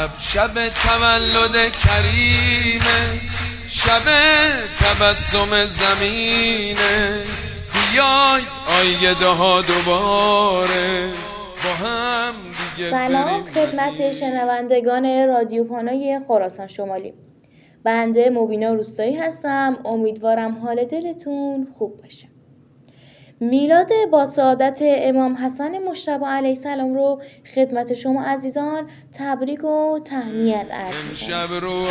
شب تولد کریمه، شب تبسم زمینه، بیای آیده ها دوباره با هم دیگه. سلام خدمت شنوندگان رادیو پانای خراسان شمالی. بنده مبینا روستایی هستم. امیدوارم حال دلتون خوب باشه. میلاد با سعادت امام حسن مجتبی علیه السلام رو خدمت شما عزیزان تبریک و تهنیت عرض می‌کنم. شب رو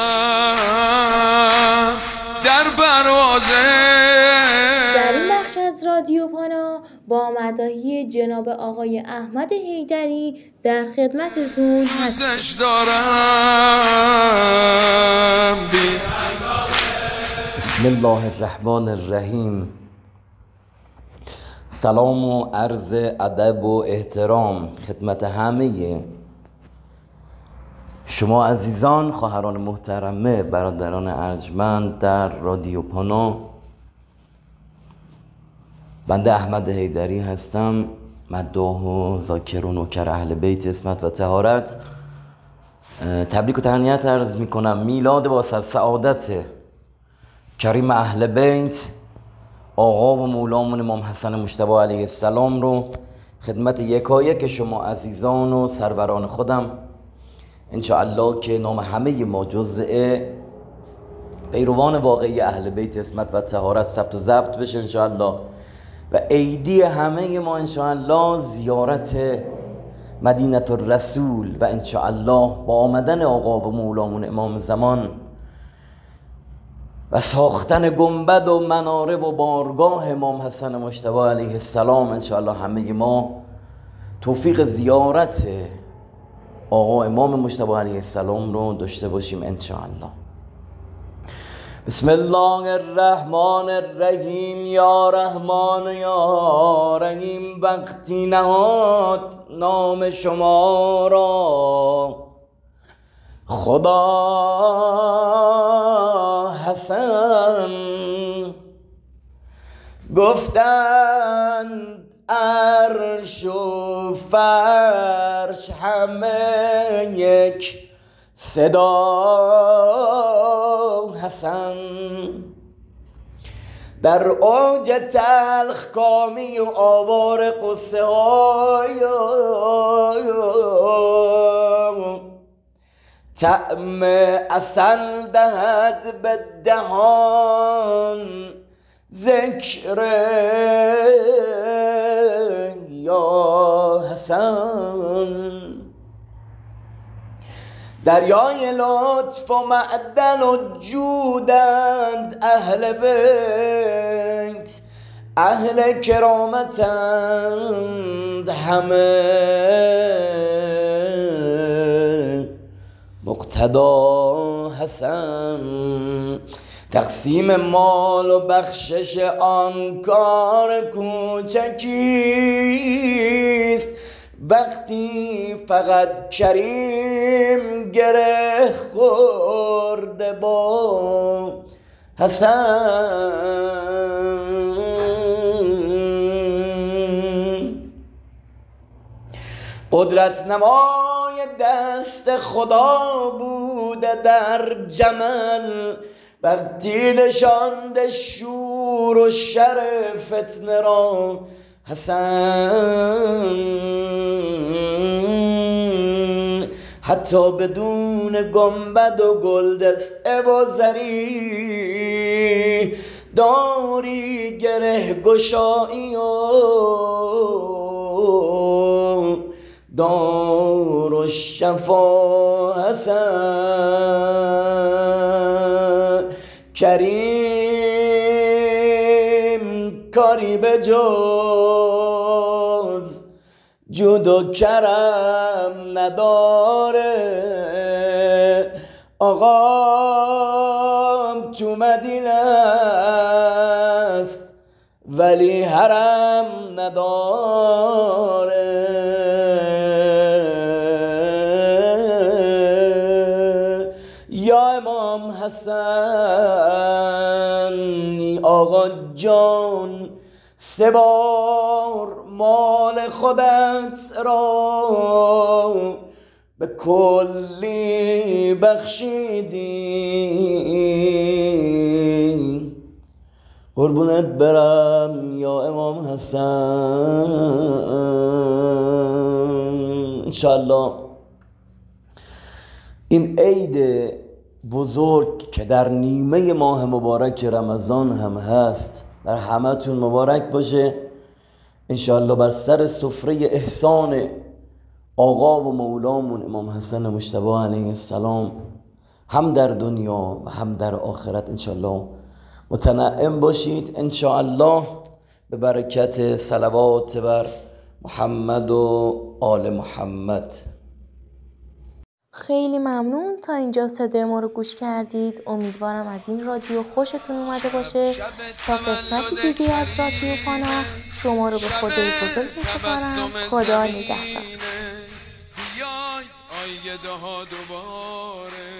هم در بروازه در این بخش از رادیو پانا با مداحی جناب آقای احمد حیدری در خدمتتون هستم. بسم الله الرحمن الرحیم. سلام و عرض ادب و احترام خدمت همه شما عزیزان، خواهران محترمه، برادران ارجمند در رادیو پانا. بنده احمد حیدری هستم، مداح و ذاکر و نوکر اهل بیت عصمت و طهارت. تبریک و تهنیت عرض میکنم. میلاد با سعادت کریم اهل بیت آقا و مولامون امام حسن مجتبی علیه السلام رو خدمت یکایک شما عزیزان و سروران خودم انشاءالله که نام همه ما جزء پیروان واقعی اهل بیت عصمت و طهارت ثبت و ضبط بشه انشاءالله، و عیدی همه ما انشاءالله زیارت مدینه الرسول و انشاءالله با آمدن آقا و مولامون امام زمان و ساختن گنبد و مناره و بارگاه امام حسن مجتبی علیه السلام انشاءالله همه ما توفیق زیارت آقا امام مجتبی علیه السلام رو داشته باشیم انشاءالله. بسم الله الرحمن الرحیم. یا رحمان یا رحیم، وقتی نهاد نام شما را خدا حسن، گفتند عرش و فرش همه یک صدا حسن. در اوج تلخ کامی و آوار قصه های طعم عسل دهد به دهان ذکر یا حسن. دریای لطف و معدن و جودند اهل بیت، اهل کرامتند همه، مقتدا حسن. تقسیم مال و بخشش آن کار کوچکیست، وقتی فقط کریم گره خورده با حسن. قدرت نمای دست خدا بوده در جمل، وقتی نشانده شور و شر فتنه را حسن. حتی بدون گنبد و گلدسته و زری داری گره گشایی و دار و شفا حسن. کریم کاری به جز جود و کرم نداره، آقام تو مدینه است ولی حرم نداره. یا امام حسن آقا جان، 3 بار مال خودت را به کلی بخشیدی، قربونت برم یا امام حسن. انشاءالله این عید بزرگ که در نیمه ماه مبارک رمضان هم هست بر همتون مبارک باشه. انشاءالله بر سر سفره احسان آقا و مولامون امام حسن مجتبی علیه السلام هم در دنیا و هم در آخرت انشاءالله متنعم باشید. انشاءالله به برکت صلوات بر محمد و آل محمد. خیلی ممنون تا اینجا صدای ما رو گوش کردید. امیدوارم از این رادیو خوشتون اومده باشه. تا قسمت دیگه از رادیو پانا شما رو به خدای بزرگ میسپارم. خدا نگهدار. آیه ده دوباره